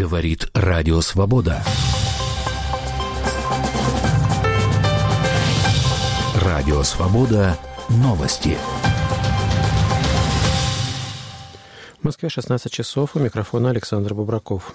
Говорит Радио Свобода. Радио Свобода. Новости. В Москве 16 часов. У микрофона Александр Бубраков.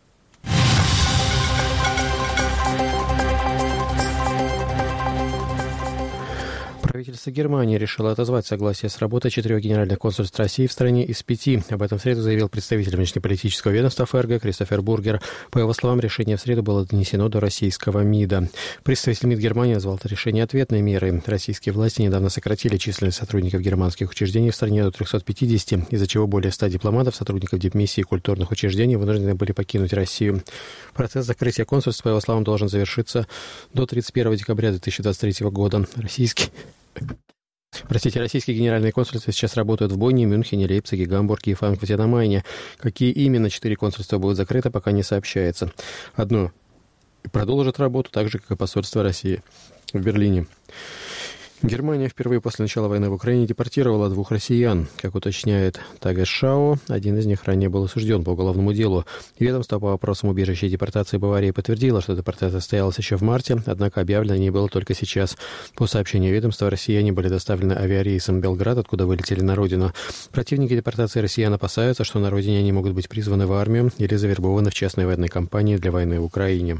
Правительство Германии решило отозвать согласие с работой 4 генеральных консульств России в стране из 5. Об этом в среду заявил представитель внешнеполитического ведомства ФРГ Кристофер Бургер. По его словам, решение в среду было донесено до российского МИДа. Представитель МИД Германии назвал это решение ответной мерой. Российские власти недавно сократили численность сотрудников германских учреждений в стране до 350, из-за чего более 100 дипломатов, сотрудников дипмиссий и культурных учреждений вынуждены были покинуть Россию. Процесс закрытия консульств, по его словам, должен завершиться до 31 декабря 2023 года. Российские генеральные консульства сейчас работают в Бонне, Мюнхене, Лейпциге, Гамбурге и Франкфурте на Майне. Какие именно 4 консульства будут закрыты, пока не сообщается. Одно продолжит работу, так же, как и посольство России в Берлине. Германия впервые после начала войны в Украине депортировала 2 россиян. Как уточняет Tagesschau, один из них ранее был осужден по уголовному делу. Ведомство по вопросам убежища и депортации Баварии подтвердило, что депортация состоялась еще в марте, однако объявлено о ней было только сейчас. По сообщению ведомства, россияне были доставлены авиарейсом в Белград, откуда вылетели на родину. Противники депортации россиян опасаются, что на родине они могут быть призваны в армию или завербованы в частной военной компании для войны в Украине.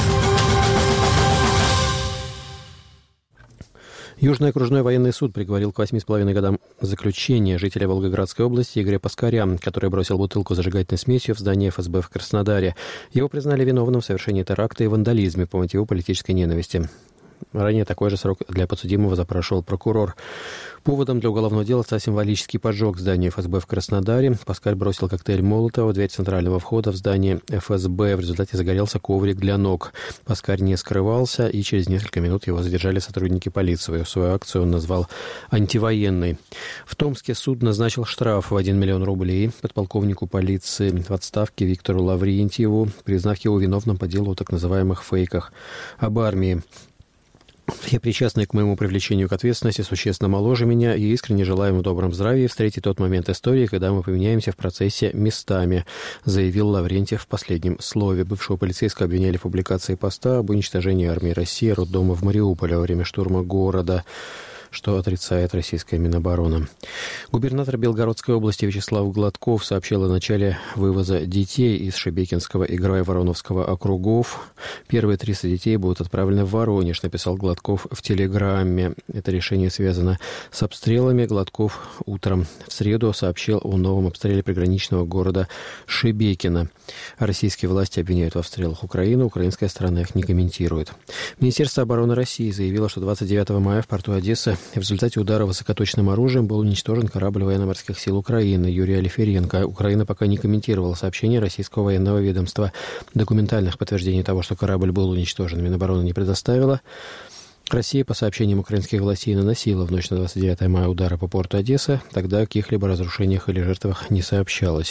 Южный окружной военный суд приговорил к 8,5 годам заключения жителя Волгоградской области Игоря Паскаря, который бросил бутылку зажигательной смесью в здание ФСБ в Краснодаре. Его признали виновным в совершении теракта и вандализме по мотиву политической ненависти. Ранее такой же срок для подсудимого запрашивал прокурор. Поводом для уголовного дела стал символический поджог здания ФСБ в Краснодаре. Паскаль бросил коктейль Молотова в дверь центрального входа в здание ФСБ. В результате загорелся коврик для ног. Паскаль не скрывался, и через несколько минут его задержали сотрудники полиции. Свою акцию он назвал антивоенной. В Томске суд назначил штраф в 1 миллион рублей подполковнику полиции в отставке Виктору Лаврентьеву, признав его виновным по делу о так называемых фейках об армии. Все причастные к моему привлечению к ответственности существенно моложе меня и искренне желаю ему в добром здравии встретить тот момент истории, когда мы поменяемся в процессе местами, заявил Лаврентьев в последнем слове. Бывшего полицейского обвиняли в публикации поста об уничтожении армии России роддома в Мариуполе во время штурма города, что отрицает российская Минобороны. Губернатор Белгородской области Вячеслав Гладков сообщил о начале вывоза детей из Шебекинского и Грай-Вороновского округов. Первые 300 детей будут отправлены в Воронеж, написал Гладков в Телеграме. Это решение связано с обстрелами. Гладков утром в среду сообщил о новом обстреле приграничного города Шебекино. Российские власти обвиняют в обстрелах Украину. Украинская сторона их не комментирует. Министерство обороны России заявило, что 29 мая в порту Одессы в результате удара высокоточным оружием был уничтожен корабль военно-морских сил Украины Юрий Алиференко. Украина пока не комментировала сообщение российского военного ведомства. Документальных подтверждений того, что корабль был уничтожен, Минобороны не предоставила. Россия, по сообщениям украинских властей, наносила в ночь на 29 мая удары по порту Одессы. Тогда о каких-либо разрушениях или жертвах не сообщалось.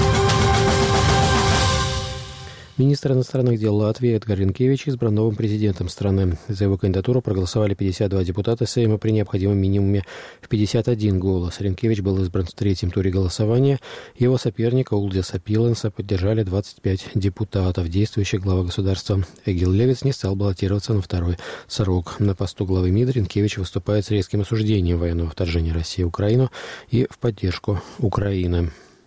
Министр иностранных дел Латвии Эдгар Ринкевич избран новым президентом страны. За его кандидатуру проголосовали 52 депутата Сейма при необходимом минимуме в 51 голос. Ринкевич был избран в 3-м туре голосования. Его соперника Улдиса Пиленса поддержали 25 депутатов. Действующий глава государства Эгил Левиц не стал баллотироваться на 2-й срок. На посту главы МИД Ринкевич выступает с резким осуждением военного вторжения России в Украину и в поддержку Украины.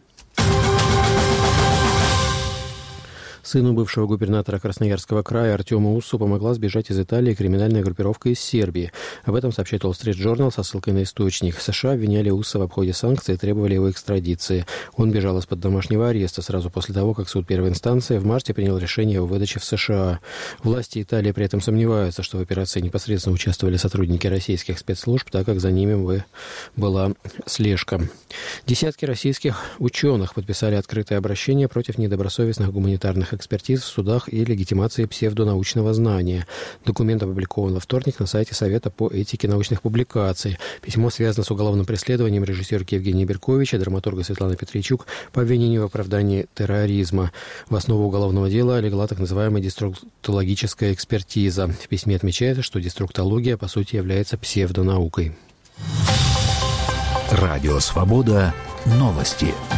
Сыну бывшего губернатора Красноярского края Артему Уссу помогла сбежать из Италии криминальная группировка из Сербии. Об этом сообщает Wall Street Journal со ссылкой на источник. США обвиняли Усса в обходе санкций и требовали его экстрадиции. Он бежал из-под домашнего ареста сразу после того, как суд первой инстанции в марте принял решение о выдаче в США. Власти Италии при этом сомневаются, что в операции непосредственно участвовали сотрудники российских спецслужб, так как за ними была слежка. Десятки российских ученых подписали открытое обращение против недобросовестных гуманитарных экспертиз в судах и легитимации псевдонаучного знания. Документ опубликован во вторник на сайте Совета по этике научных публикаций. Письмо связано с уголовным преследованием режиссерки Евгения Берковича, драматурга Светланы Петричук по обвинению в оправдании терроризма. В основу уголовного дела легла так называемая деструктологическая экспертиза. В письме отмечается, что деструктология по сути является псевдонаукой. Радио Свобода. Новости.